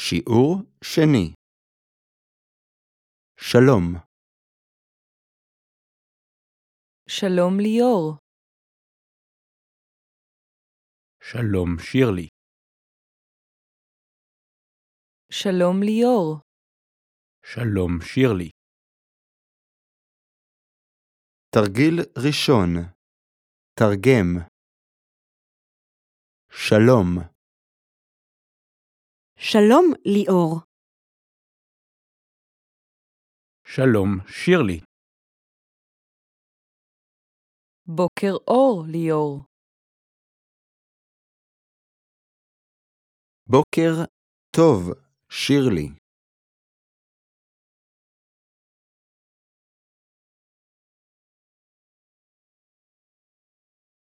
שיעור שני. שלום. שלום ליאור. שלום שירלי. שלום ליאור. שלום שירלי. תרגיל ראשון. תרגם. שלום. שלום ליאור. שלום שירלי. בוקר אור ליאור. בוקר טוב, שירלי.